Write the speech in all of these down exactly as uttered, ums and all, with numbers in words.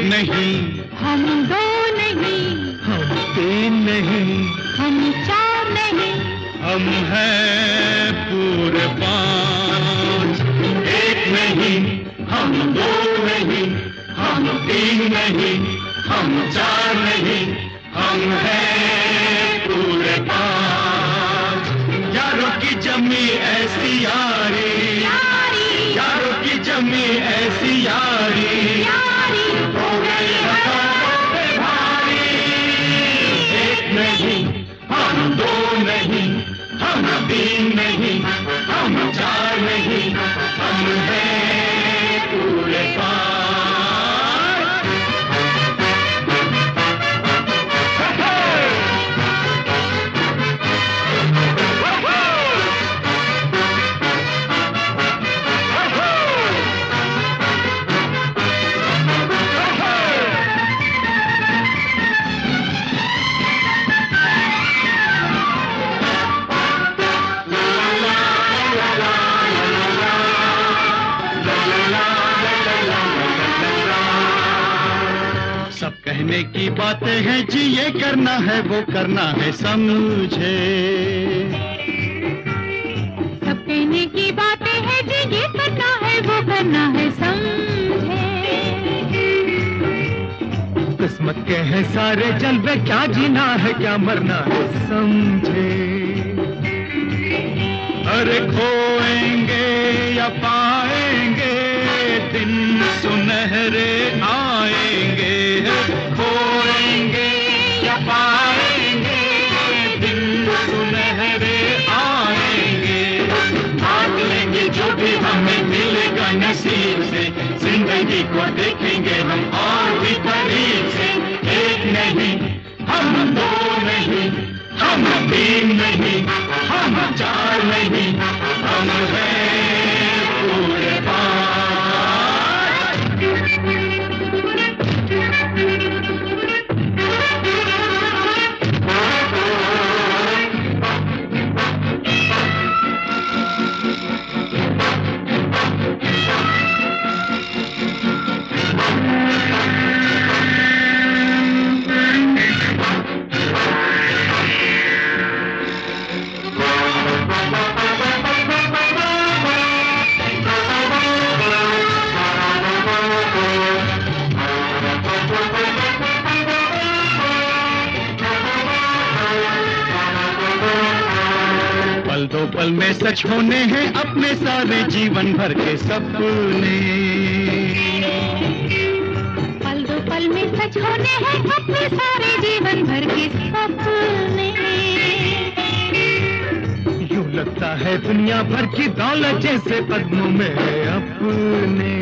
नहीं, हम दो नहीं, हम तीन नहीं, हम चार नहीं, हम हैं पूरे पाँच। एक नहीं, हम दो नहीं, हम तीन नहीं, हम चार नहीं, हम हैं पूरे पाँच। यारों की जमी ऐसी यारी, यारी, यारों की जमी ऐसी यारी, यारी, हो गई हथौड़ों पे भारी। एक नहीं, हम दो नहीं, हम तीन नहीं, हम चार नहीं, हम हैं पूरे पाँच। सब कहने की बातें हैं जी, ये करना है वो करना है समझे। सब कहने की बातें हैं जी, ये करना है वो करना है समझे। किस्मत के हैं सारे जलवे, क्या जीना है क्या मरना है समझे। अरे खोएंगे या पाएंगे, दिन सुनहरे आएंगे। खोएंगे या पाएंगे, दिन सुनहरे आएंगे। भाग लेंगे जो भी हमें मिलेगा नसीब से, जिंदगी को देखेंगे हम और भी करीब से। एक नहीं, हम दो नहीं, हम तीन नहीं, हम चार नहीं, हम हैं पूरे पाँच। पल दो पल में सच होने हैं अपने सारे जीवन भर के सपने। पल दो पल में सच होने हैं अपने सारे जीवन भर के सपने। यूं लगता है दुनिया भर की दौलत जैसे कदमों में अपने।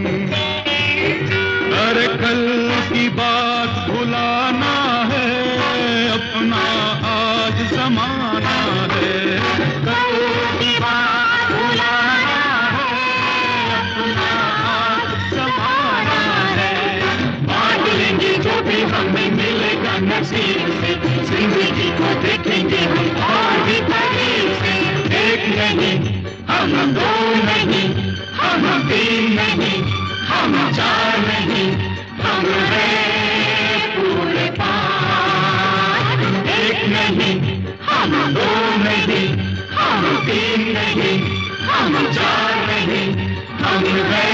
अरे कल की बात भुलाना है, अपना आज जमाना है। कल की बात भुलाना है, अपना आज जमाना है। बांट लेंगे जो भी हमें मिलेगा नसीब से, जिंदगी को देखेंगे हम और भी करीब से। एक नहीं, हम दो नहीं, हम तीन नहीं, हम चार नहीं, हम हैं पूरे पाँच। एक नहीं, हम दो नहीं, हम तीन नहीं, हम चार नहीं, हम हैं